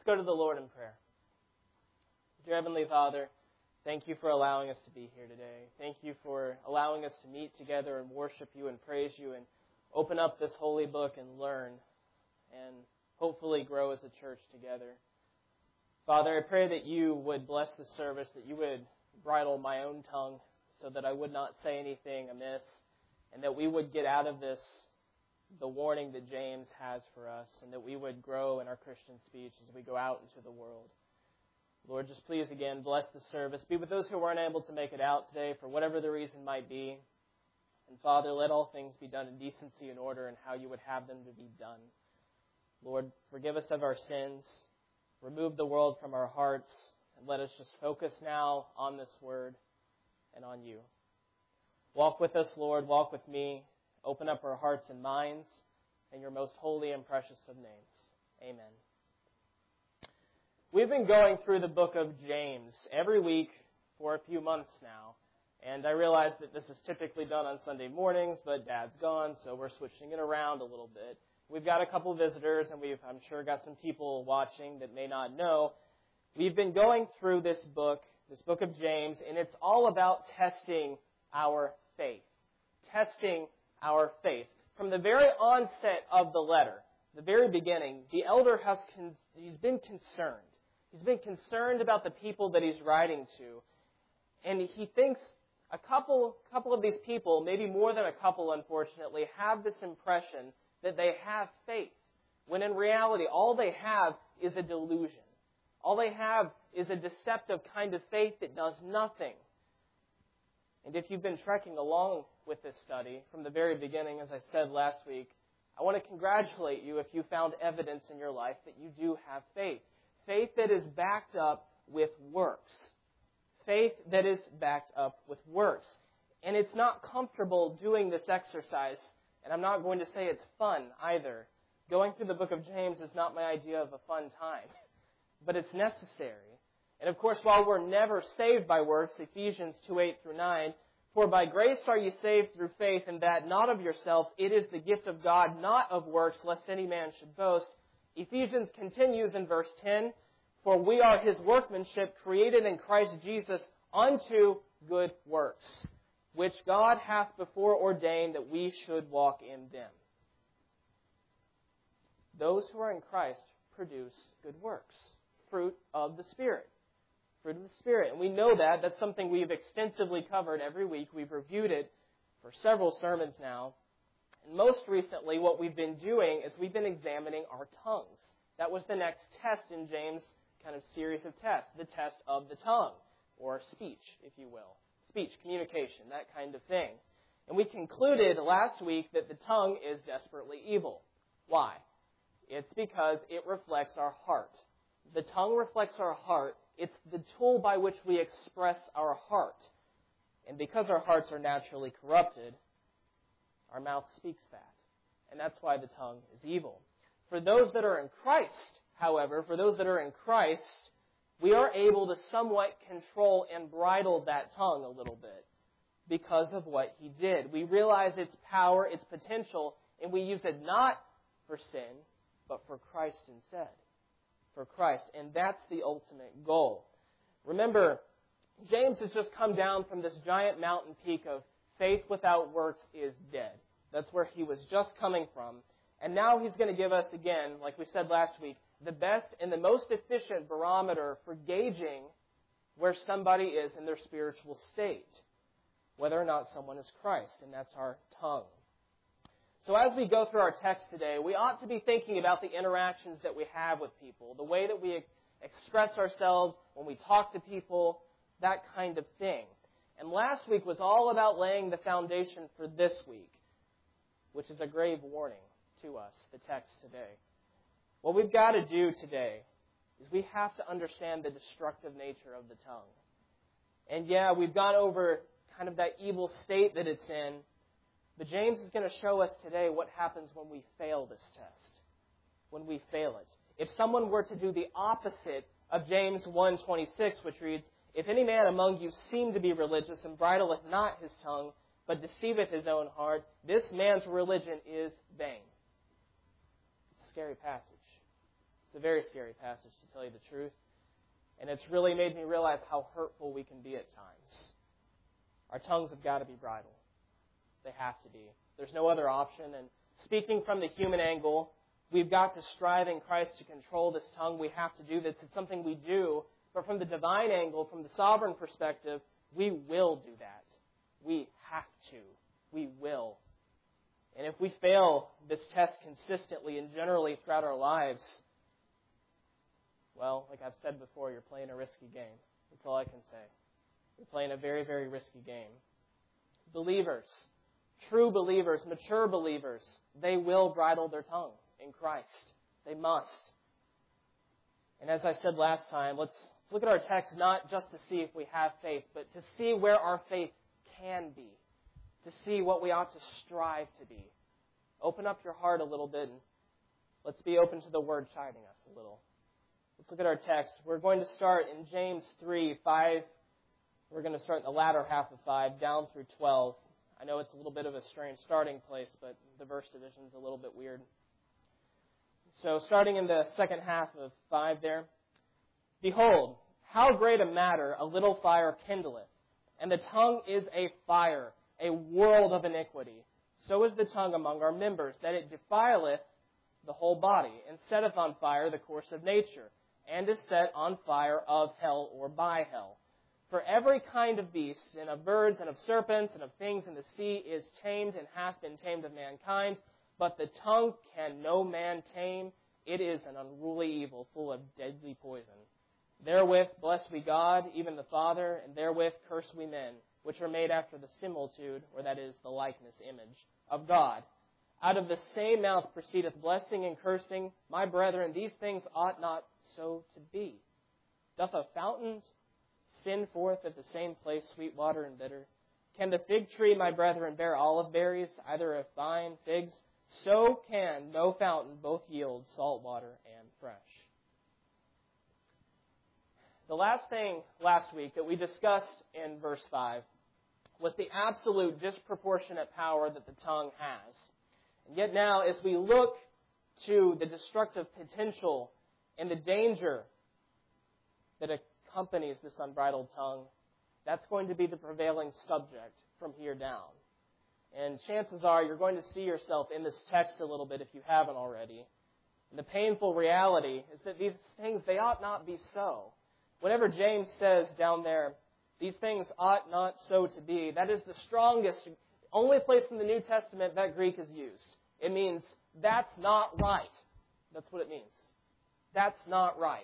Let's go to the Lord in prayer. Dear Heavenly Father, thank you for allowing us to be here today. Thank you for allowing us to meet together and worship you and praise you and open up this holy book and learn and hopefully grow as a church together. Father, I pray that you would bless the service, that you would bridle my own tongue so that I would not say anything amiss, and that we would get out of this the warning that James has for us, and that we would grow in our Christian speech as we go out into the world. Lord, just please again bless the service. Be with those who weren't able to make it out today for whatever the reason might be. And Father, let all things be done in decency and order and how you would have them to be done. Lord, forgive us of our sins. Remove the world from our hearts. And let us just focus now on this word and on you. Walk with us, Lord. Walk with me. Open up our hearts and minds in your most holy and precious of names. Amen. We've been going through the book of James every week for a few months now. And I realize that this is typically done on Sunday mornings, but Dad's gone, so we're switching it around a little bit. We've got a couple visitors, and I'm sure, got some people watching that may not know. We've been going through this book of James, and it's all about testing our faith. Testing our faith. From the very onset of the letter, the very beginning, the elder he's been concerned. He's been concerned about the people that he's writing to. And he thinks a couple of these people, maybe more than a couple unfortunately, have this impression that they have faith, when in reality all they have is a delusion. All they have is a deceptive kind of faith that does nothing. And if you've been trekking along with this study from the very beginning, as I said last week, I want to congratulate you if you found evidence in your life that you do have faith. Faith that is backed up with works. Faith that is backed up with works. And it's not comfortable doing this exercise, and I'm not going to say it's fun either. Going through the book of James is not my idea of a fun time, but it's necessary. And of course, while we're never saved by works, Ephesians 2:8-9, for by grace are you saved through faith, and that not of yourself, it is the gift of God, not of works, lest any man should boast. Ephesians continues in verse 10, for we are his workmanship, created in Christ Jesus unto good works, which God hath before ordained that we should walk in them. Those who are in Christ produce good works, fruit of the Spirit. Fruit of the Spirit. And we know that. That's something we've extensively covered every week. We've reviewed it for several sermons now. And most recently, what we've been doing is we've been examining our tongues. That was the next test in James' kind of series of tests, the test of the tongue, or speech, if you will. Speech, communication, that kind of thing. And we concluded last week that the tongue is desperately evil. Why? It's because it reflects our heart. The tongue reflects our heart. It's the tool by which we express our heart. And because our hearts are naturally corrupted, our mouth speaks that. And that's why the tongue is evil. For those that are in Christ, however, we are able to somewhat control and bridle that tongue a little bit because of what he did. We realize its power, its potential, and we use it not for sin, but for Christ instead. For Christ. And that's the ultimate goal. Remember, James has just come down from this giant mountain peak of faith without works is dead. That's where he was just coming from. And now he's going to give us, again, like we said last week, the best and the most efficient barometer for gauging where somebody is in their spiritual state, whether or not someone is Christ, and that's our tongue. So as we go through our text today, we ought to be thinking about the interactions that we have with people, the way that we express ourselves when we talk to people, that kind of thing. And last week was all about laying the foundation for this week, which is a grave warning to us, the text today. What we've got to do today is we have to understand the destructive nature of the tongue. And yeah, we've gone over kind of that evil state that it's in, but James is going to show us today what happens when we fail this test, when we fail it. If someone were to do the opposite of James 1:26, which reads, if any man among you seem to be religious and bridleth not his tongue, but deceiveth his own heart, this man's religion is vain. It's a scary passage. It's a very scary passage, to tell you the truth. And it's really made me realize how hurtful we can be at times. Our tongues have got to be bridled. They have to be. There's no other option. And speaking from the human angle, we've got to strive in Christ to control this tongue. We have to do this. It's something we do. But from the divine angle, from the sovereign perspective, we will do that. We have to. We will. And if we fail this test consistently and generally throughout our lives, well, like I've said before, you're playing a risky game. That's all I can say. You're playing a very, very risky game. Believers, true believers, mature believers, they will bridle their tongue in Christ. They must. And as I said last time, let's look at our text not just to see if we have faith, but to see where our faith can be, to see what we ought to strive to be. Open up your heart a little bit and let's be open to the Word chiding us a little. Let's look at our text. We're going to start in James 3:5. We're going to start in the latter half of 5, down through 12. I know it's a little bit of a strange starting place, but the verse division is a little bit weird. So starting in the second half of 5 there. Behold, how great a matter a little fire kindleth, and the tongue is a fire, a world of iniquity. So is the tongue among our members, that it defileth the whole body, and setteth on fire the course of nature, and is set on fire of hell or by hell. For every kind of beast, and of birds, and of serpents, and of things in the sea, is tamed, and hath been tamed of mankind. But the tongue can no man tame. It is an unruly evil, full of deadly poison. Therewith bless we God, even the Father, and therewith curse we men, which are made after the similitude, or that is, the likeness, image, of God. Out of the same mouth proceedeth blessing and cursing. My brethren, these things ought not so to be. Doth a fountain send forth at the same place sweet water and bitter? Can the fig tree, my brethren, bear olive berries, either of vine, figs? So can no fountain both yield salt water and fresh. The last thing last week that we discussed in verse 5 was the absolute disproportionate power that the tongue has. And yet now, as we look to the destructive potential and the danger that accompanies this unbridled tongue, that's going to be the prevailing subject from here down. And chances are you're going to see yourself in this text a little bit if you haven't already. And the painful reality is that these things, they ought not be so. Whenever James says down there, these things ought not so to be, that is the strongest, only place in the New Testament that Greek is used. It means, that's not right. That's what it means. That's not right.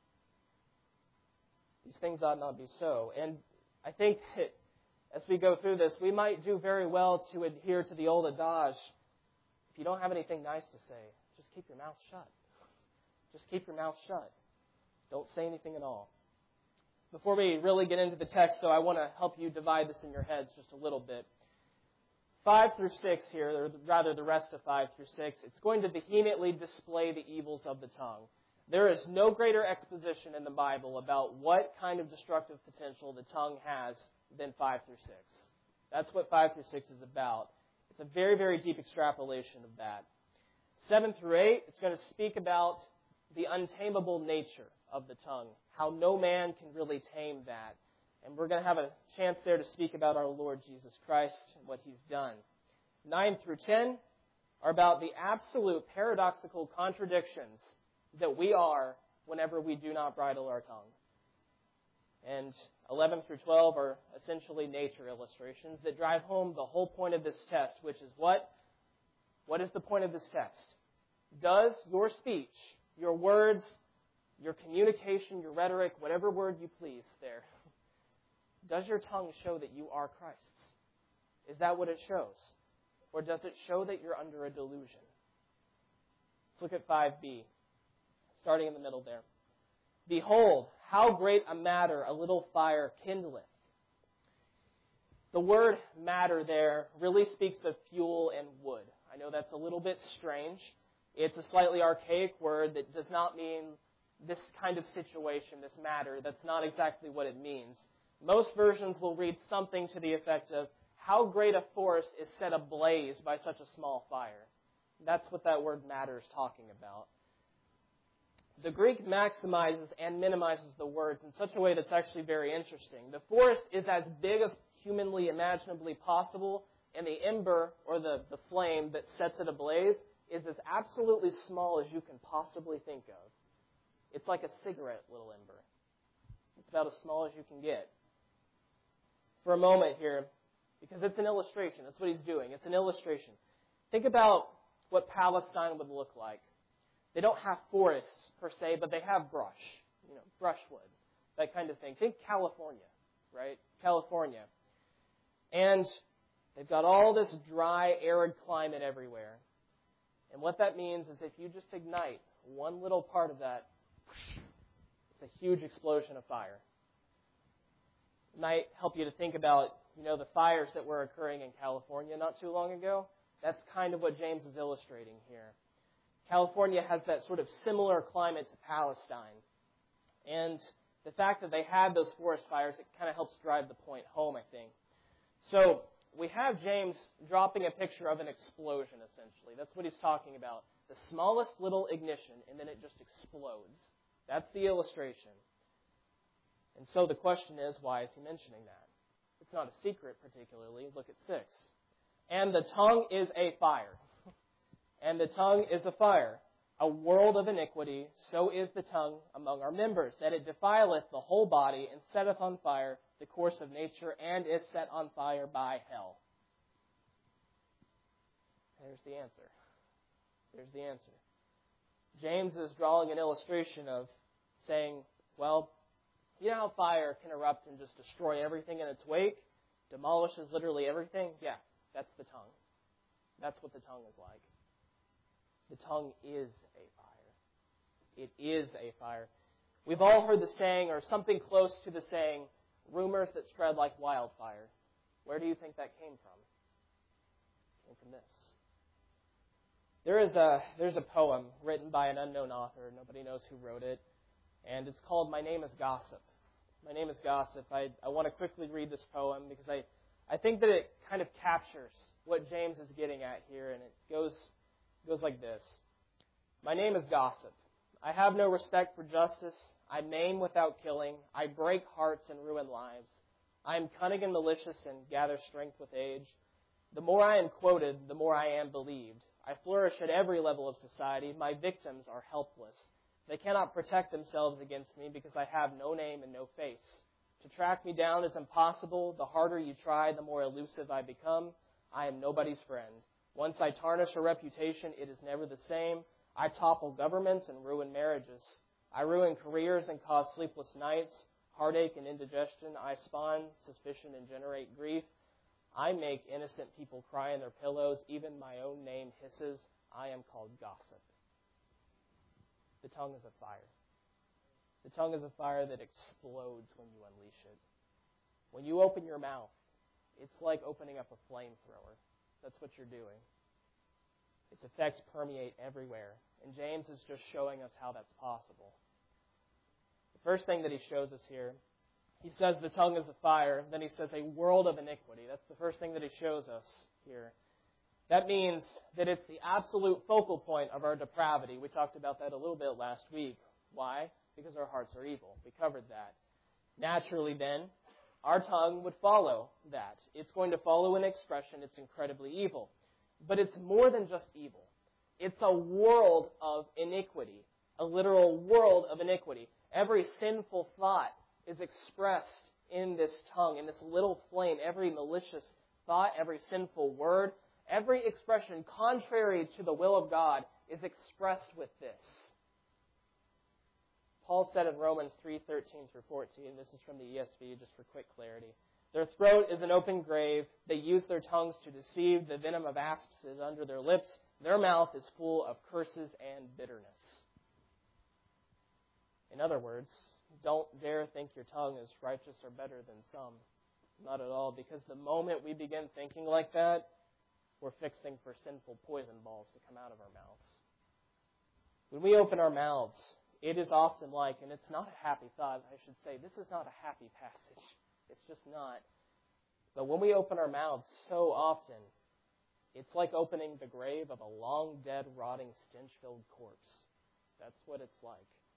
These things ought not be so. And I think that as we go through this, we might do very well to adhere to the old adage, if you don't have anything nice to say, just keep your mouth shut. Just keep your mouth shut. Don't say anything at all. Before we really get into the text, though, I want to help you divide this in your heads just a little bit. 5 through 6 here, or rather the rest of 5 through 6, it's going to vehemently display the evils of the tongue. There is no greater exposition in the Bible about what kind of destructive potential the tongue has than 5 through 6. That's what 5 through 6 is about. It's a very, very deep extrapolation of that. 7 through 8, it's going to speak about the untamable nature of the tongue, how no man can really tame that. And we're going to have a chance there to speak about our Lord Jesus Christ and what He's done. 9 through 10 are about the absolute paradoxical contradictions that we are whenever we do not bridle our tongue. And 11 through 12 are essentially nature illustrations that drive home the whole point of this test, which is what? What is the point of this test? Does your speech, your words, your communication, your rhetoric, whatever word you please there, does your tongue show that you are Christ's? Is that what it shows? Or does it show that you're under a delusion? Let's look at 5b, starting in the middle there. Behold, how great a matter a little fire kindleth. The word matter there really speaks of fuel and wood. I know that's a little bit strange. It's a slightly archaic word that does not mean this kind of situation, this matter. That's not exactly what it means. Most versions will read something to the effect of, how great a forest is set ablaze by such a small fire. That's what that word matter is talking about. the Greek maximizes and minimizes the words in such a way that's actually very interesting. The forest is as big as humanly imaginably possible, and the ember, or the flame that sets it ablaze, is as absolutely small as you can possibly think of. It's like a cigarette, little ember. It's about as small as you can get. For a moment here, because it's an illustration. That's what he's doing. It's an illustration. Think about what Palestine would look like. They don't have forests, per se, but they have brush. Brushwood, that kind of thing. Think California, right? California. And they've got all this dry, arid climate everywhere. And what that means is if you just ignite one little part of that, it's a huge explosion of fire. It might help you to think about, the fires that were occurring in California not too long ago. That's kind of what James is illustrating here. California has that sort of similar climate to Palestine. And the fact that they had those forest fires, it kind of helps drive the point home, I think. So we have James dropping a picture of an explosion, essentially. That's what he's talking about. The smallest little ignition, and then it just explodes. That's the illustration. And so the question is, why is he mentioning that? It's not a secret, particularly. Look at 6. And the tongue is a fire. And the tongue is a fire, a world of iniquity. So is the tongue among our members, that it defileth the whole body, and setteth on fire the course of nature, and is set on fire by hell. There's the answer. There's the answer. James is drawing an illustration of saying, well, you know how fire can erupt and just destroy everything in its wake? Demolishes literally everything? Yeah, that's the tongue. That's what the tongue is like. The tongue is a fire. It is a fire. We've all heard the saying, or something close to the saying, rumors that spread like wildfire. Where do you think that came from? It came from this. There's a poem written by an unknown author. Nobody knows who wrote it. And it's called My Name is Gossip. My Name is Gossip. I want to quickly read this poem because I think that it kind of captures what James is getting at here. And it goes like this. My name is Gossip. I have no respect for justice. I maim without killing. I break hearts and ruin lives. I am cunning and malicious and gather strength with age. The more I am quoted, the more I am believed. I flourish at every level of society. My victims are helpless. They cannot protect themselves against me because I have no name and no face. To track me down is impossible. The harder you try, the more elusive I become. I am nobody's friend. Once I tarnish a reputation, it is never the same. I topple governments and ruin marriages. I ruin careers and cause sleepless nights, heartache and indigestion. I spawn suspicion and generate grief. I make innocent people cry in their pillows. Even my own name hisses. I am called Gossip. The tongue is a fire. The tongue is a fire that explodes when you unleash it. When you open your mouth, it's like opening up a flamethrower. That's what you're doing. Its effects permeate everywhere. And James is just showing us how that's possible. The first thing that he shows us here, he says the tongue is a fire. Then he says a world of iniquity. That's the first thing that he shows us here. That means that it's the absolute focal point of our depravity. We talked about that a little bit last week. Why? Because our hearts are evil. We covered that. Naturally then, our tongue would follow that. It's going to follow an expression. It's incredibly evil. But it's more than just evil. It's a world of iniquity, a literal world of iniquity. Every sinful thought is expressed in this tongue, in this little flame. Every malicious thought, every sinful word, every expression contrary to the will of God is expressed with this. Paul said in Romans 3:13 through 14, this is from the ESV just for quick clarity, their throat is an open grave. They use their tongues to deceive. The venom of asps is under their lips. Their mouth is full of curses and bitterness. In other words, don't dare think your tongue is righteous or better than some. Not at all, because the moment we begin thinking like that, we're fixing for sinful poison balls to come out of our mouths. When we open our mouths, it is often like, and it's not a happy thought, I should say, this is not a happy passage. It's just not. But when we open our mouths so often, it's like opening the grave of a long dead, rotting, stench-filled corpse. That's what it's like.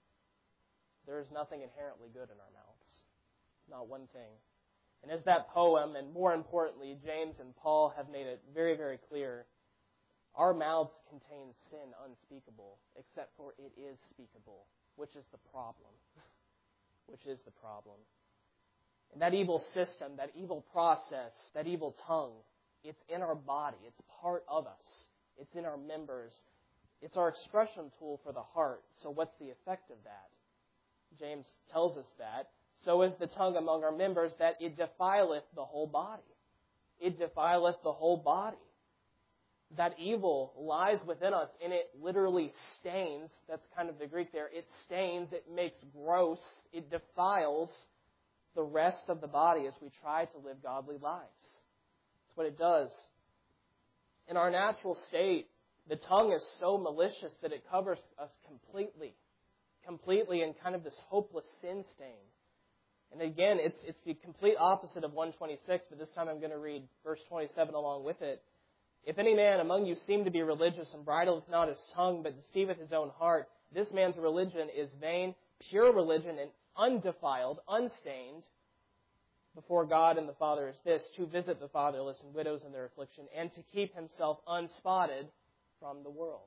there is nothing inherently good in our mouths. Not one thing. And as that poem, and more importantly, James and Paul have made it very, very clear, our mouths contain sin unspeakable, except for it is speakable, which is the problem. Which is the problem. And that evil system, that evil process, that evil tongue, it's in our body. It's part of us. It's in our members. It's our expression tool for the heart. So what's the effect of that? James tells us that. So is the tongue among our members, that it defileth the whole body. It defileth the whole body. That evil lies within us, and it literally stains. That's kind of the Greek there. It stains, it makes gross, it defiles the rest of the body as we try to live godly lives. That's what it does. In our natural state, the tongue is so malicious that it covers us completely in kind of this hopeless sin stain. And again, it's the complete opposite of 126, but this time I'm going to read verse 27 along with it. If any man among you seem to be religious and bridleth not his tongue, but deceiveth his own heart, this man's religion is vain. Pure religion and undefiled, unstained before God and the Father is this, to visit the fatherless and widows in their affliction, and to keep himself unspotted from the world.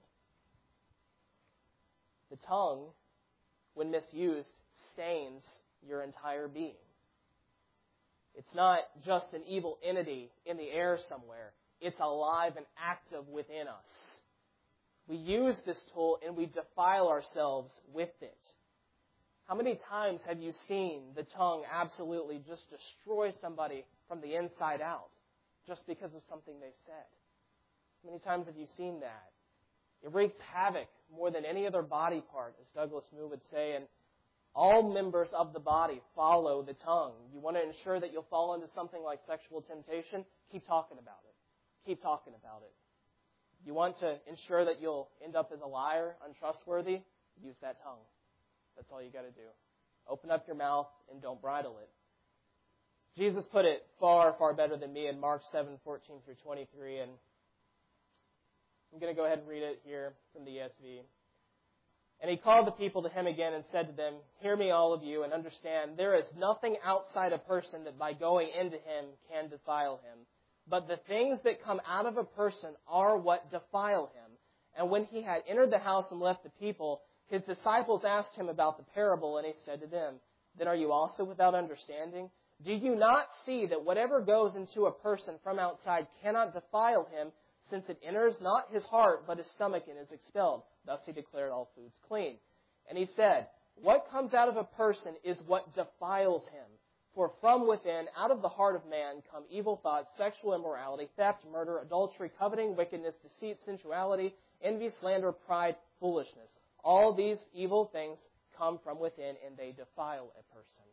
The tongue, when misused, stains your entire being. It's not just an evil entity in the air somewhere. It's alive and active within us. We use this tool and we defile ourselves with it. How many times have you seen the tongue absolutely just destroy somebody from the inside out just because of something they've said? How many times have you seen that? It wreaks havoc more than any other body part, as Douglas Moo would say, and all members of the body follow the tongue. You want to ensure that you'll fall into something like sexual temptation? Keep talking about it. Keep talking about it. You want to ensure that you'll end up as a liar, untrustworthy? Use that tongue. That's all you got to do. Open up your mouth and don't bridle it. Jesus put it far, far better than me in Mark 7:14 through 23, and I'm going to go ahead and read it here from the ESV. And he called the people to him again and said to them, hear me all of you and understand, there is nothing outside a person that by going into him can defile him. But the things that come out of a person are what defile him. And when he had entered the house and left the people, his disciples asked him about the parable, and he said to them, then are you also without understanding? Do you not see that whatever goes into a person from outside cannot defile him, since it enters not his heart, but his stomach, and is expelled? Thus he declared all foods clean. And he said, what comes out of a person is what defiles him. For from within, out of the heart of man, come evil thoughts, sexual immorality, theft, murder, adultery, coveting, wickedness, deceit, sensuality, envy, slander, pride, foolishness. All these evil things come from within, and they defile a person.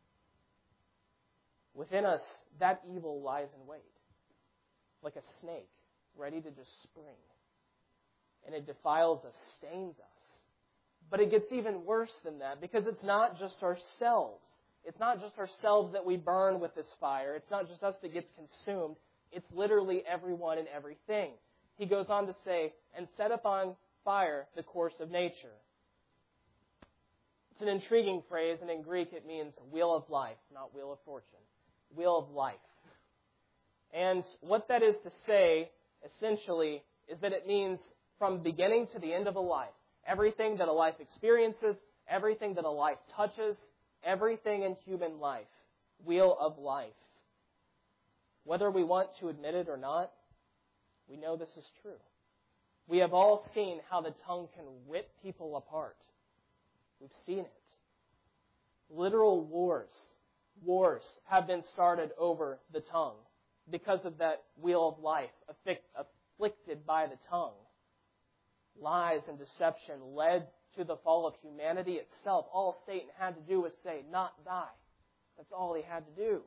Within us, that evil lies in wait, like a snake, ready to just spring. And it defiles us, stains us. But it gets even worse than that, because it's not just ourselves. It's not just ourselves that we burn with this fire. It's not just us that gets consumed. It's literally everyone and everything. He goes on to say, and set upon fire the course of nature. It's an intriguing phrase, and in Greek it means wheel of life, not wheel of fortune. Wheel of life. And what that is to say, essentially, is that it means from beginning to the end of a life. Everything that a life experiences, everything that a life touches, everything in human life. Wheel of life. Whether we want to admit it or not, we know this is true. We have all seen how the tongue can rip people apart. We've seen it. Literal wars have been started over the tongue because of that wheel of life afflicted by the tongue. Lies and deception led to the fall of humanity itself. All Satan had to do was say, not thy. That's all he had to do.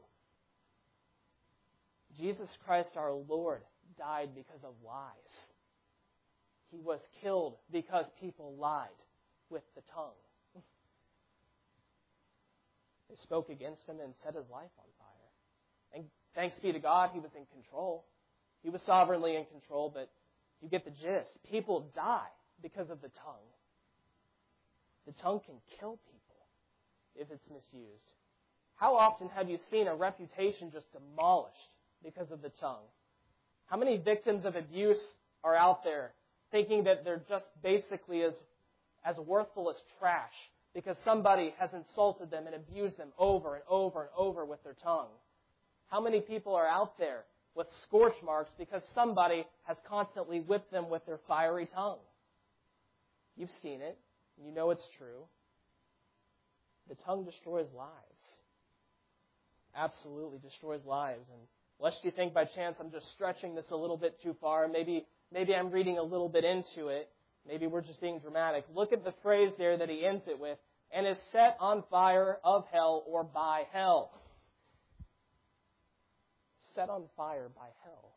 Jesus Christ our Lord died because of lies. He was killed because people lied with the tongue. They spoke against him and set his life on fire. And thanks be to God, he was in control. He was sovereignly in control, but you get the gist. People die because of the tongue. The tongue can kill people. if it's misused? How often have you seen a reputation just demolished because of the tongue? How many victims of abuse are out there thinking that they're just basically as worthful as trash because somebody has insulted them and abused them over and over and over with their tongue? How many people are out there with scorch marks because somebody has constantly whipped them with their fiery tongue? You've seen it. You know it's true. The tongue destroys lives. Absolutely destroys lives. And lest you think by chance I'm just stretching this a little bit too far, maybe I'm reading a little bit into it, maybe we're just being dramatic. Look at the phrase there that he ends it with, and is set on fire of hell or by hell. Set on fire by hell.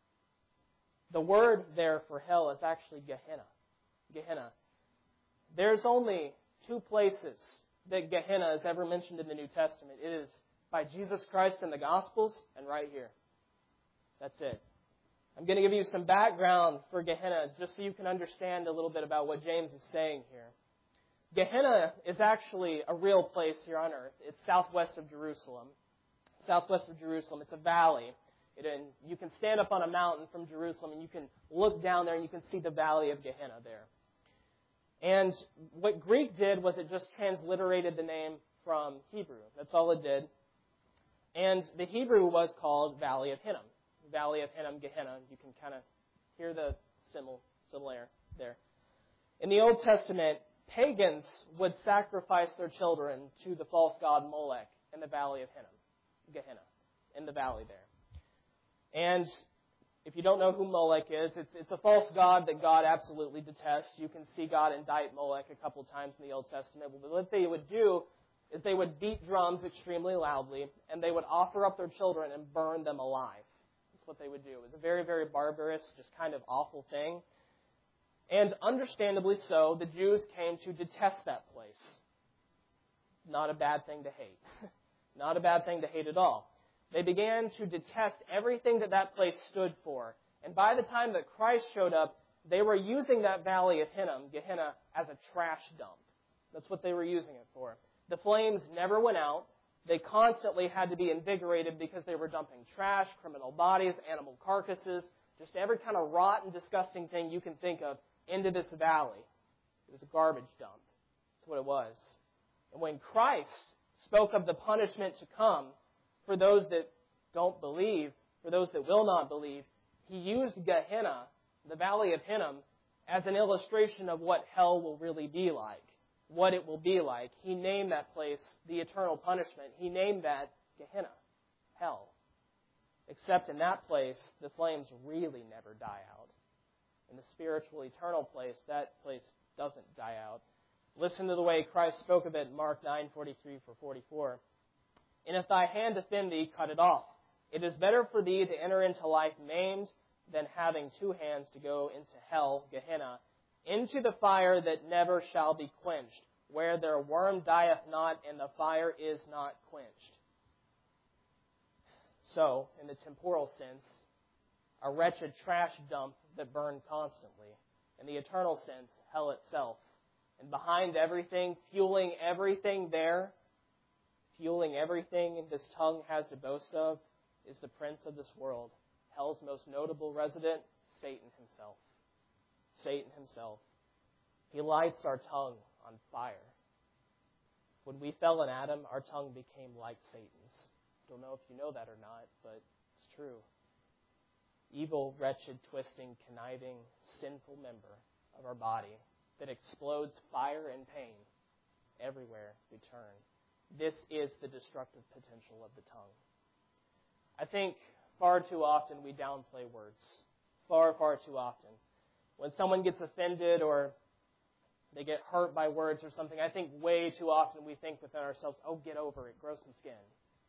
The word there for hell is actually Gehenna. Gehenna. There's only two places that Gehenna is ever mentioned in the New Testament. It is by Jesus Christ in the Gospels and right here. That's it. I'm going to give you some background for Gehenna just so you can understand a little bit about what James is saying here. Gehenna is actually a real place here on earth. It's southwest of Jerusalem. Southwest of Jerusalem. It's a valley. And you can stand up on a mountain from Jerusalem and you can look down there and you can see the valley of Gehenna there. And what Greek did was it just transliterated the name from Hebrew. That's all it did. And the Hebrew was called Valley of Hinnom. Valley of Hinnom, Gehenna. You can kind of hear the similar there. In the Old Testament, pagans would sacrifice their children to the false god Molech in the Valley of Hinnom, Gehenna, in the valley there. And if you don't know who Molech is, it's a false god that God absolutely detests. You can see God indict Molech a couple times in the Old Testament. But what they would do is they would beat drums extremely loudly, and they would offer up their children and burn them alive. That's what they would do. It was a very, very barbarous, just kind of awful thing. And understandably so, the Jews came to detest that place. Not a bad thing to hate. Not a bad thing to hate at all. They began to detest everything that place stood for. And by the time that Christ showed up, they were using that valley of Hinnom, Gehenna, as a trash dump. That's what they were using it for. The flames never went out. They constantly had to be invigorated because they were dumping trash, criminal bodies, animal carcasses, just every kind of rotten, disgusting thing you can think of into this valley. It was a garbage dump. That's what it was. And when Christ spoke of the punishment to come for those that don't believe, for those that will not believe, he used Gehenna, the valley of Hinnom, as an illustration of what hell will really be like, what it will be like. He named that place the eternal punishment. He named that Gehenna, hell. Except in that place, the flames really never die out. In the spiritual eternal place, that place doesn't die out. Listen to the way Christ spoke of it in Mark 9:43-44. And if thy hand offend thee, cut it off. It is better for thee to enter into life maimed than having two hands to go into hell, Gehenna, into the fire that never shall be quenched, where their worm dieth not and the fire is not quenched. So, in the temporal sense, a wretched trash dump that burned constantly. In the eternal sense, hell itself. And behind everything, fueling everything there, fueling everything this tongue has to boast of, is the prince of this world. Hell's most notable resident, Satan himself. Satan himself. He lights our tongue on fire. When we fell in Adam, our tongue became like Satan's. Don't know if you know that or not, but it's true. Evil, wretched, twisting, conniving, sinful member of our body that explodes fire and pain everywhere we turn. This is the destructive potential of the tongue. I think far too often we downplay words. Far, far too often. When someone gets offended or they get hurt by words or something, I think way too often we think within ourselves, oh, get over it, grow some skin.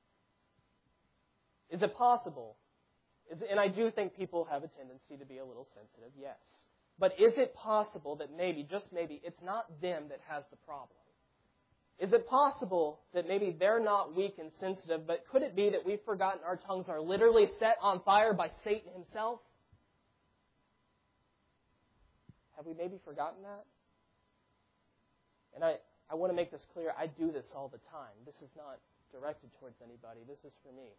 Is it possible? And I do think people have a tendency to be a little sensitive, yes. But is it possible that maybe, just maybe, it's not them that has the problem? Is it possible that maybe they're not weak and sensitive, but could it be that we've forgotten our tongues are literally set on fire by Satan himself? Have we maybe forgotten that? And I want to make this clear. I do this all the time. This is not directed towards anybody. This is for me.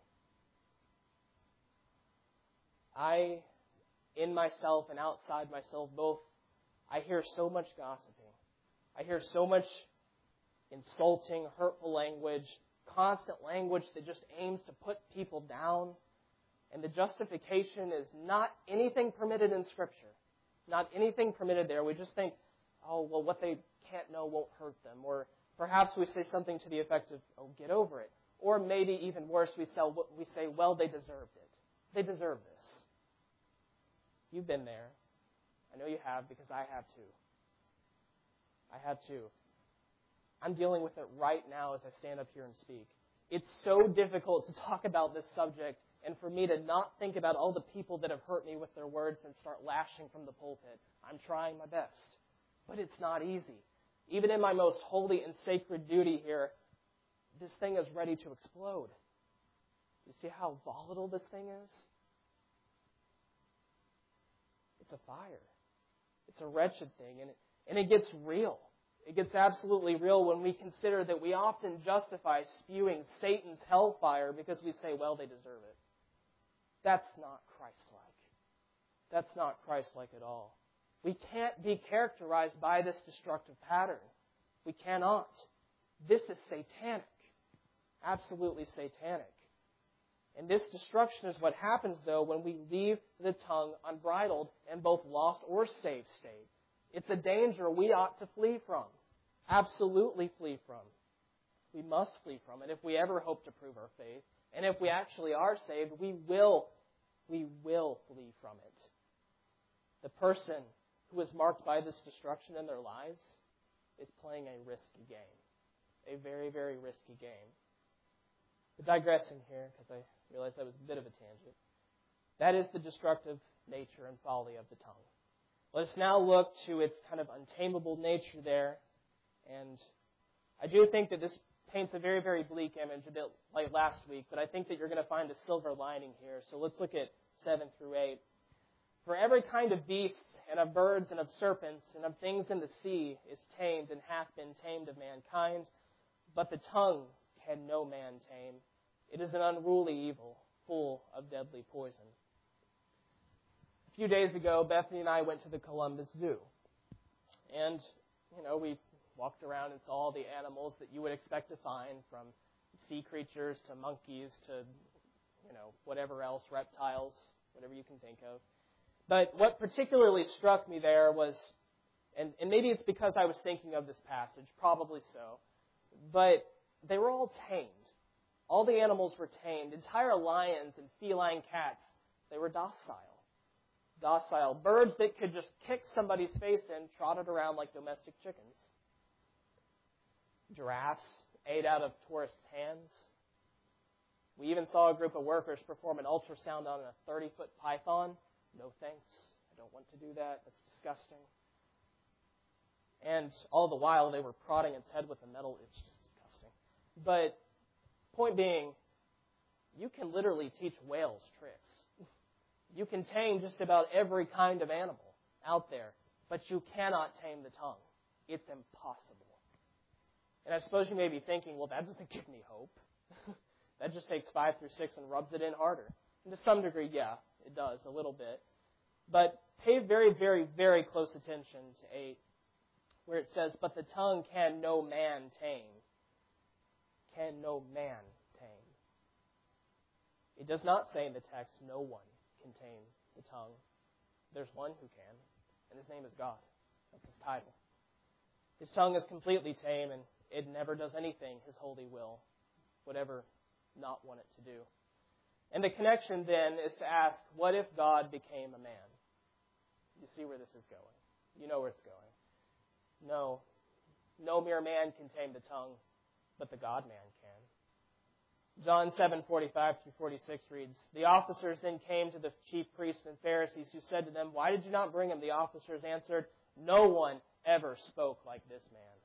I, in myself and outside myself both, I hear so much gossiping. I hear so much insulting, hurtful language, constant language that just aims to put people down. And the justification is not anything permitted in Scripture. Not anything permitted there. We just think, oh, well, what they can't know won't hurt them. Or perhaps we say something to the effect of, oh, get over it. Or maybe even worse, we say, well, they deserved it. They deserve this. You've been there. I know you have, because I have too. I have too. I'm dealing with it right now as I stand up here and speak. It's so difficult to talk about this subject and for me to not think about all the people that have hurt me with their words and start lashing from the pulpit. I'm trying my best. But it's not easy. Even in my most holy and sacred duty here, this thing is ready to explode. You see how volatile this thing is? It's a fire. It's a wretched thing, and it gets real. It gets absolutely real when we consider that we often justify spewing Satan's hellfire because we say, well, they deserve it. That's not Christ-like. That's not Christ-like at all. We can't be characterized by this destructive pattern. We cannot. This is satanic. Absolutely satanic. And this destruction is what happens, though, when we leave the tongue unbridled in both lost or saved state. It's a danger we ought to flee from. Absolutely flee from. We must flee from it if we ever hope to prove our faith. And if we actually are saved, we will flee from it. The person who is marked by this destruction in their lives is playing a risky game. A very, very risky game. But digressing here, because I realized that was a bit of a tangent. That is the destructive nature and folly of the tongue. Let us now look to its kind of untamable nature there. And I do think that this paints a very, very bleak image, a bit like last week, but I think that you're going to find a silver lining here. So let's look at 7 through 8. For every kind of beast, and of birds, and of serpents, and of things in the sea is tamed and hath been tamed of mankind, but the tongue can no man tame. It is an unruly evil, full of deadly poison. A few days ago, Bethany and I went to the Columbus Zoo. And, we walked around and saw all the animals that you would expect to find, from sea creatures to monkeys to, whatever else, reptiles, whatever you can think of. But what particularly struck me there was, and maybe it's because I was thinking of this passage, probably so, but they were all tamed. All the animals were tamed. Entire lions and feline cats, they were docile. Docile. Birds that could just kick somebody's face in, trotted around like domestic chickens. Giraffes ate out of tourists' hands. We even saw a group of workers perform an ultrasound on a 30-foot python. No thanks. I don't want to do that. That's disgusting. And all the while, they were prodding its head with a metal. It's just disgusting. But point being, you can literally teach whales tricks. You can tame just about every kind of animal out there, but you cannot tame the tongue. It's impossible. And I suppose you may be thinking, well, that doesn't give me hope. That just takes 5 through 6 and rubs it in harder. And to some degree, yeah, it does, a little bit. But pay very, very, very close attention to 8, where it says, but the tongue can no man tame. Can no man tame. It does not say in the text, no one can tame the tongue. There's one who can, and his name is God. That's his title. His tongue is completely tame, and it never does anything his holy will would ever not want it to do. And the connection then is to ask, what if God became a man? You see where this is going. You know where it's going. No mere man can tame the tongue, but the God-man can. John 7:45-46 reads, the officers then came to the chief priests and Pharisees, who said to them, why did you not bring him? The officers answered, no one ever spoke like this man.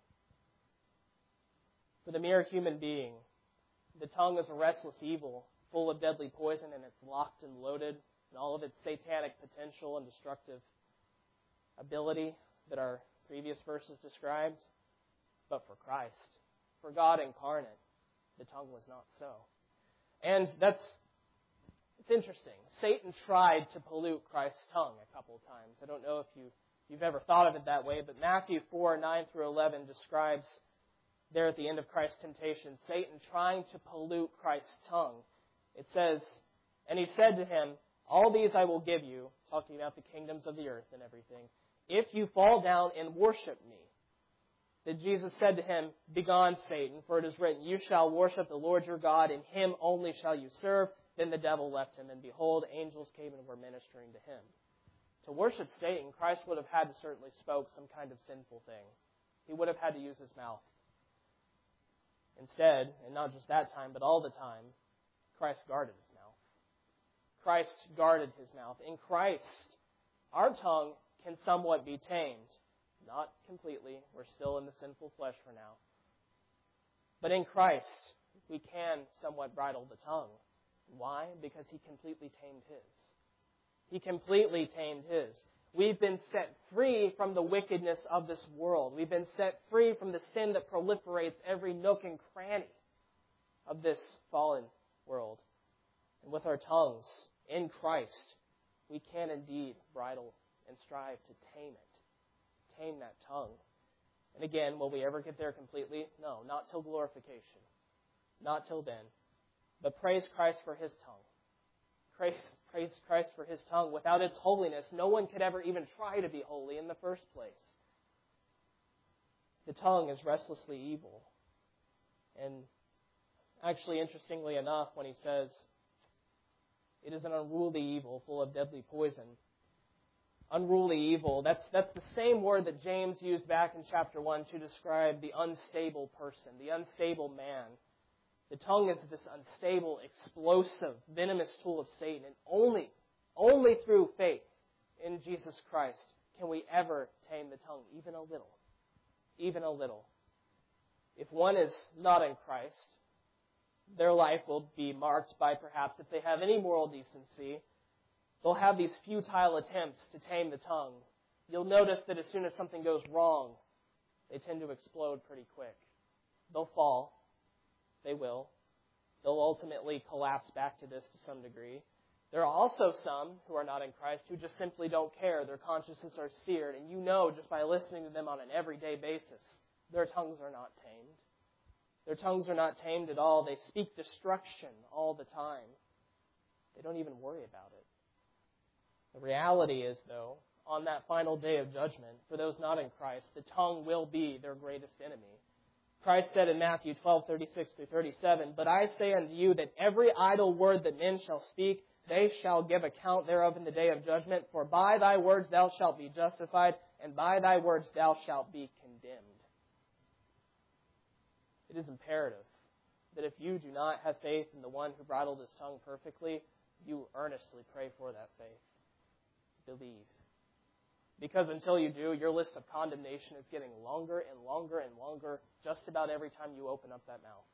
For the mere human being, the tongue is a restless evil, full of deadly poison, and it's locked and loaded, and all of its satanic potential and destructive ability that our previous verses described. But for Christ, for God incarnate, the tongue was not so. And it's interesting. Satan tried to pollute Christ's tongue a couple of times. I don't know if you've ever thought of it that way, but Matthew 4, 9 through 11 describes there at the end of Christ's temptation, Satan trying to pollute Christ's tongue. It says, "And he said to him, all these I will give you," talking about the kingdoms of the earth and everything, "if you fall down and worship me." Then Jesus said to him, "Begone, Satan, for it is written, you shall worship the Lord your God, and him only shall you serve." Then the devil left him, and behold, angels came and were ministering to him. To worship Satan, Christ would have had to certainly spoke some kind of sinful thing. He would have had to use his mouth. Instead, and not just that time, but all the time, Christ guarded his mouth. Christ guarded his mouth. In Christ, our tongue can somewhat be tamed. Not completely. We're still in the sinful flesh for now. But in Christ, we can somewhat bridle the tongue. Why? Because he completely tamed his. He completely tamed his. We've been set free from the wickedness of this world. We've been set free from the sin that proliferates every nook and cranny of this fallen world. And with our tongues in Christ, we can indeed bridle and strive to tame it. Tame that tongue. And again, will we ever get there completely? No, not till glorification. Not till then. But praise Christ for his tongue. Praise Christ for his tongue. Without its holiness, no one could ever even try to be holy in the first place. The tongue is restlessly evil. And actually, interestingly enough, when he says, it is an unruly evil full of deadly poison. Unruly evil, that's the same word that James used back in chapter 1 to describe the unstable person, the unstable man. The tongue is this unstable, explosive, venomous tool of Satan. And only through faith in Jesus Christ can we ever tame the tongue, even a little. Even a little. If one is not in Christ, their life will be marked by perhaps, if they have any moral decency, they'll have these futile attempts to tame the tongue. You'll notice that as soon as something goes wrong, they tend to explode pretty quick. They'll fall. They will. They'll ultimately collapse back to this to some degree. There are also some who are not in Christ who just simply don't care. Their consciences are seared. And you know just by listening to them on an everyday basis, their tongues are not tamed. Their tongues are not tamed at all. They speak destruction all the time. They don't even worry about it. The reality is, though, on that final day of judgment, for those not in Christ, the tongue will be their greatest enemy. Christ said in Matthew 12:36-37, "But I say unto you that every idle word that men shall speak, they shall give account thereof in the day of judgment. For by thy words thou shalt be justified, and by thy words thou shalt be condemned." It is imperative that if you do not have faith in the one who bridled his tongue perfectly, you earnestly pray for that faith. Believe. Because until you do, your list of condemnation is getting longer and longer and longer just about every time you open up that mouth.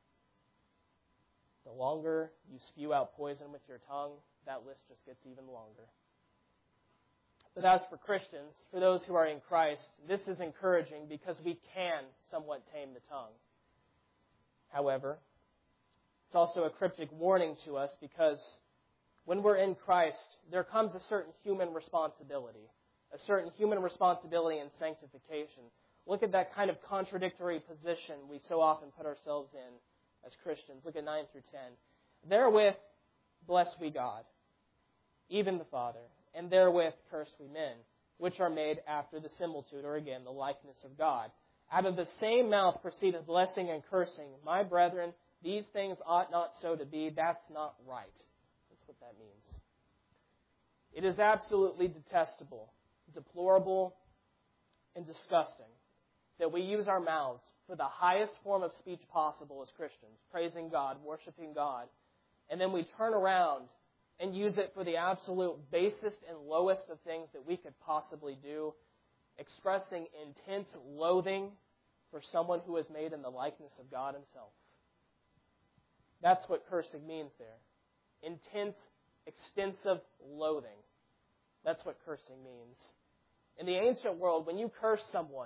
The longer you spew out poison with your tongue, that list just gets even longer. But as for Christians, for those who are in Christ, this is encouraging because we can somewhat tame the tongue. However, it's also a cryptic warning to us because when we're in Christ, there comes a certain human responsibility. A certain human responsibility in sanctification. Look at that kind of contradictory position we so often put ourselves in as Christians. Look at 9-10. "Therewith bless we God, even the Father, and therewith curse we men, which are made after the similitude," or again, the likeness of God. "Out of the same mouth proceedeth blessing and cursing. My brethren, these things ought not so to be." That's not right. That's what that means. It is absolutely detestable, deplorable, and disgusting that we use our mouths for the highest form of speech possible as Christians, praising God, worshiping God, and then we turn around and use it for the absolute basest and lowest of things that we could possibly do, expressing intense loathing for someone who is made in the likeness of God himself. That's what cursing means there. Intense, extensive loathing. That's what cursing means. In the ancient world, when you curse someone,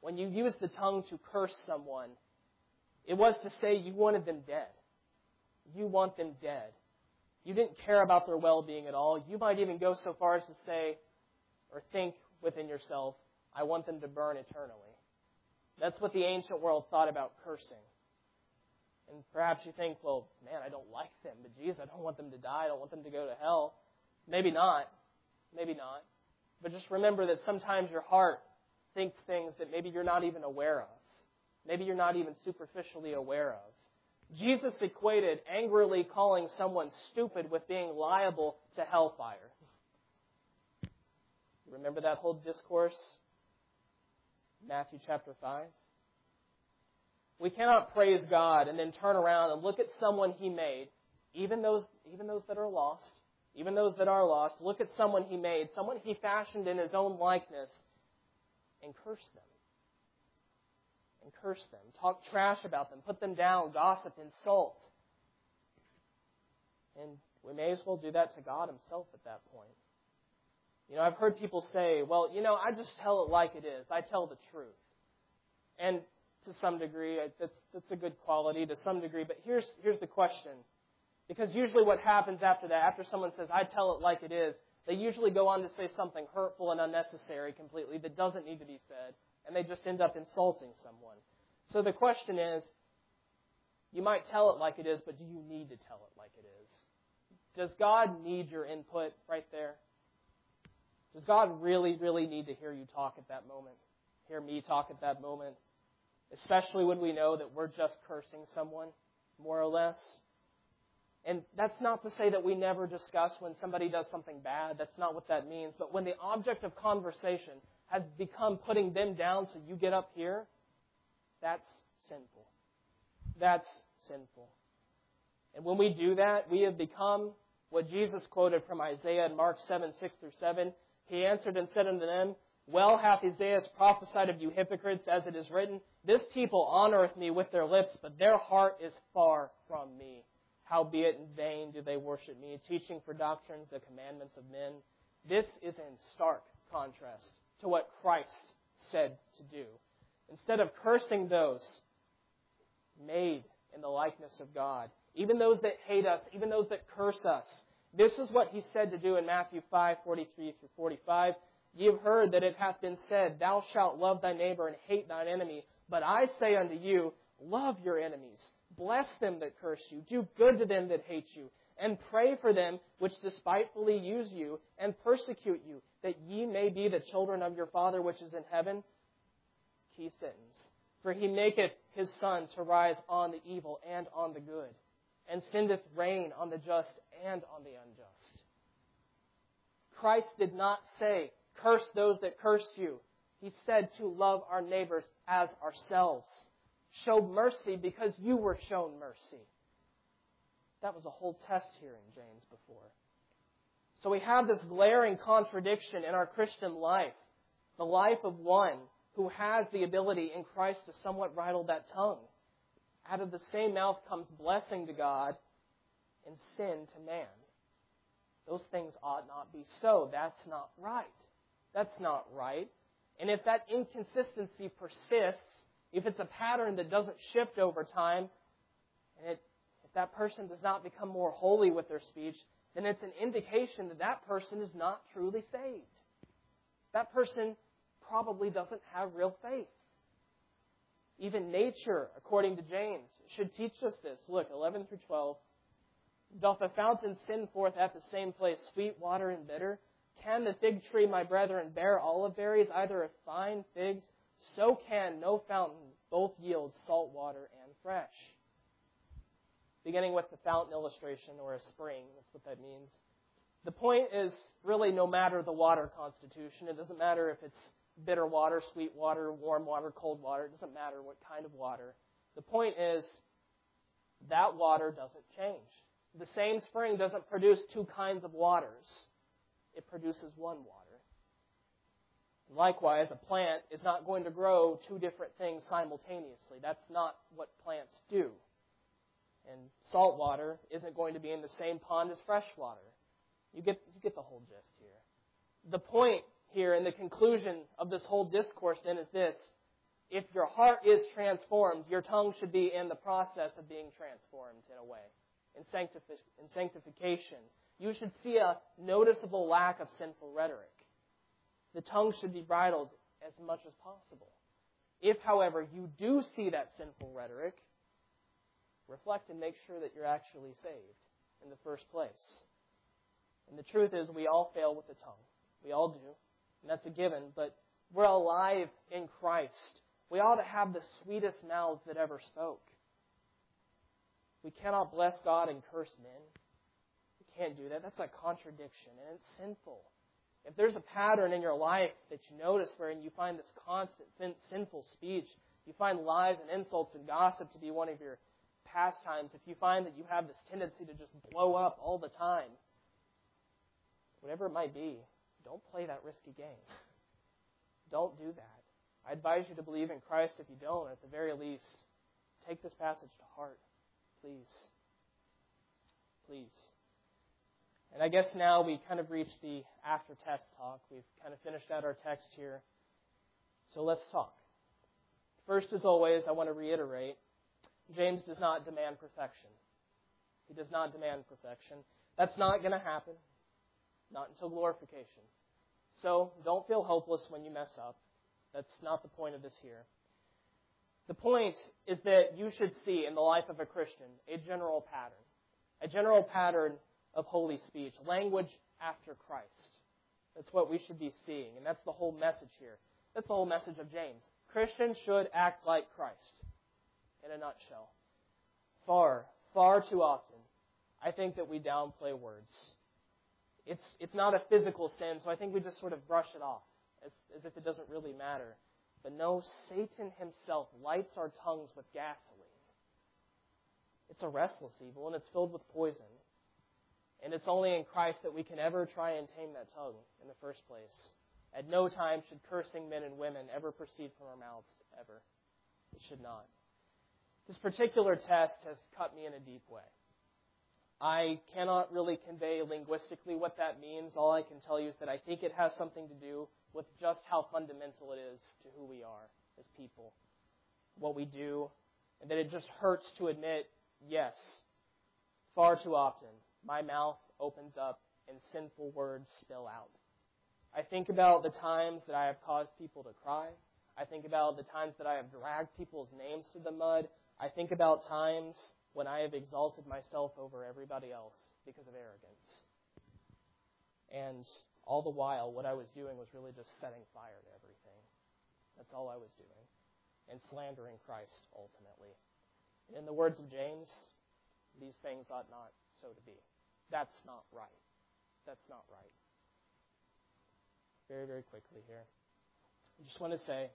when you used the tongue to curse someone, it was to say you wanted them dead. You want them dead. You didn't care about their well-being at all. You might even go so far as to say or think within yourself, I want them to burn eternally. That's what the ancient world thought about cursing. And perhaps you think, well, man, I don't like them. But geez, I don't want them to die. I don't want them to go to hell. Maybe not. Maybe not. But just remember that sometimes your heart thinks things that maybe you're not even aware of. Maybe you're not even superficially aware of. Jesus equated angrily calling someone stupid with being liable to hellfire. Remember that whole discourse? Matthew chapter 5. We cannot praise God and then turn around and look at someone He made, even those that are lost, look at someone He made, someone He fashioned in His own likeness, and curse them. Talk trash about them, put them down, gossip, insult. And we may as well do that to God Himself at that point. I've heard people say, well, I just tell it like it is. I tell the truth. And to some degree, that's a good quality to some degree. But here's the question. Because usually what happens after that, after someone says, I tell it like it is, they usually go on to say something hurtful and unnecessary completely that doesn't need to be said. And they just end up insulting someone. So the question is, you might tell it like it is, but do you need to tell it like it is? Does God need your input right there? Does God really, really need to hear you talk at that moment? Hear me talk at that moment? Especially when we know that we're just cursing someone, more or less. And that's not to say that we never discuss when somebody does something bad. That's not what that means. But when the object of conversation has become putting them down so you get up here, that's sinful. That's sinful. And when we do that, we have become what Jesus quoted from Isaiah in Mark 7:6-7. He answered and said unto them, Well hath Isaiah prophesied of you hypocrites, as it is written, This people honoreth me with their lips, but their heart is far from me. Howbeit in vain do they worship me, teaching for doctrines the commandments of men. This is in stark contrast to what Christ said to do. Instead of cursing those made in the likeness of God, even those that hate us, even those that curse us, this is what He said to do in Matthew 5:43-45. Ye have heard that it hath been said, Thou shalt love thy neighbor and hate thine enemy. But I say unto you, love your enemies. Bless them that curse you. Do good to them that hate you. And pray for them which despitefully use you and persecute you, that ye may be the children of your Father which is in heaven. Key sentence. For He maketh His sun to rise on the evil and on the good, and sendeth rain on the just and on the unjust. Christ did not say, curse those that curse you. He said to love our neighbors as ourselves. Show mercy because you were shown mercy. That was a whole test here in James before. So we have this glaring contradiction in our Christian life. The life of one who has the ability in Christ to somewhat bridle that tongue. Out of the same mouth comes blessing to God and sin to man. Those things ought not be so. That's not right. That's not right. And if that inconsistency persists, if it's a pattern that doesn't shift over time, and if that person does not become more holy with their speech, then it's an indication that that person is not truly saved. That person probably doesn't have real faith. Even nature, according to James, should teach us this. Look, 11-12. Doth a fountain send forth at the same place sweet water and bitter? Can the fig tree, my brethren, bear olive berries, either of fine figs? So can no fountain both yield salt water and fresh. Beginning with the fountain illustration, or a spring, that's what that means. The point is really no matter the water constitution. It doesn't matter if it's bitter water, sweet water, warm water, cold water. It doesn't matter what kind of water. The point is that water doesn't change. The same spring doesn't produce two kinds of waters. It produces one water. Likewise, a plant is not going to grow two different things simultaneously. That's not what plants do. And salt water isn't going to be in the same pond as fresh water. You get the whole gist here. The point here in the conclusion of this whole discourse then is this. if your heart is transformed, your tongue should be in the process of being transformed in a way, in sanctification. You should see a noticeable lack of sinful rhetoric. The tongue should be bridled as much as possible. If, however, you do see that sinful rhetoric, reflect and make sure that you're actually saved in the first place. And the truth is, we all fail with the tongue. We all do. And that's a given. But we're alive in Christ. We ought to have the sweetest mouths that ever spoke. We cannot bless God and curse men. We can't do that. That's a contradiction, and it's sinful. If there's a pattern in your life that you notice wherein you find this constant sinful speech, you find lies and insults and gossip to be one of your pastimes, if you find that you have this tendency to just blow up all the time, whatever it might be, don't play that risky game. Don't do that. I advise you to believe in Christ if you don't. At the very least, take this passage to heart. Please. Please. And I guess now we kind of reached the after-test talk. We've kind of finished out our text here. So let's talk. First, as always, I want to reiterate, James does not demand perfection. He does not demand perfection. That's not going to happen. Not until glorification. So don't feel hopeless when you mess up. That's not the point of this here. The point is that you should see in the life of a Christian a general pattern. A general pattern of holy speech. Language after Christ. That's what we should be seeing. And that's the whole message here. That's the whole message of James. Christians should act like Christ. In a nutshell. Far too often, I think that we downplay words. It's not a physical sin, so I think we just sort of brush it off as if it doesn't really matter. But no, Satan himself lights our tongues with gasoline. It's a restless evil, and it's filled with poison. And it's only in Christ that we can ever try and tame that tongue in the first place. At no time should cursing men and women ever proceed from our mouths, ever. It should not. This particular test has cut me in a deep way. I cannot really convey linguistically what that means. All I can tell you is that I think it has something to do with just how fundamental it is to who we are as people, what we do, and that it just hurts to admit, yes, far too often, my mouth opens up and sinful words spill out. I think about the times that I have caused people to cry. I think about the times that I have dragged people's names through the mud. I think about times when I have exalted myself over everybody else because of arrogance. And all the while, what I was doing was really just setting fire to everything. That's all I was doing. And slandering Christ, ultimately. And in the words of James, these things ought not so to be. That's not right. That's not right. Very, very quickly here. I just want to say,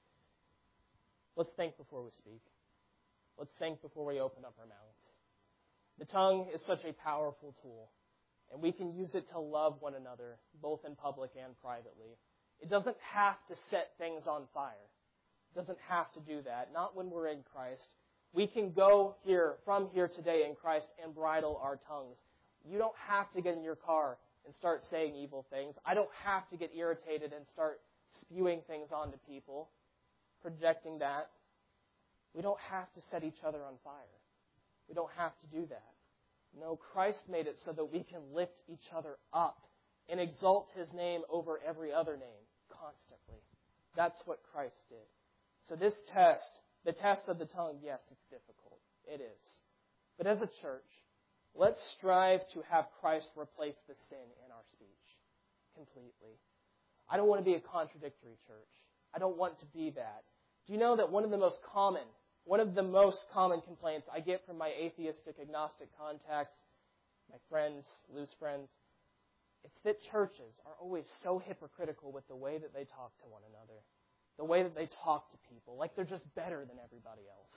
let's think before we speak. Let's think before we open up our mouths. The tongue is such a powerful tool, and we can use it to love one another, both in public and privately. It doesn't have to set things on fire. It doesn't have to do that, not when we're in Christ. We can go from here today in Christ and bridle our tongues. You don't have to get in your car and start saying evil things. I don't have to get irritated and start spewing things onto people, projecting that. We don't have to set each other on fire. We don't have to do that. No, Christ made it so that we can lift each other up and exalt His name over every other name constantly. That's what Christ did. So this test, the test of the tongue, yes, it's difficult. It is. But as a church, let's strive to have Christ replace the sin in our speech completely. I don't want to be a contradictory church. I don't want to be that. Do you know that one of the most common complaints I get from my atheistic, agnostic contacts, my friends, loose friends, it's that churches are always so hypocritical with the way that they talk to one another, the way that they talk to people, like they're just better than everybody else.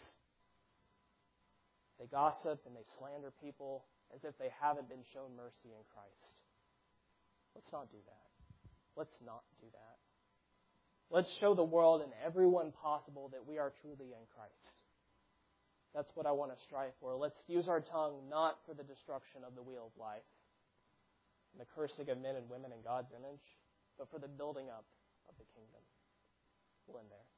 They gossip and they slander people as if they haven't been shown mercy in Christ. Let's not do that. Let's not do that. Let's show the world and everyone possible that we are truly in Christ. That's what I want to strive for. Let's use our tongue not for the destruction of the wheel of life and the cursing of men and women in God's image, but for the building up of the kingdom. We'll end there.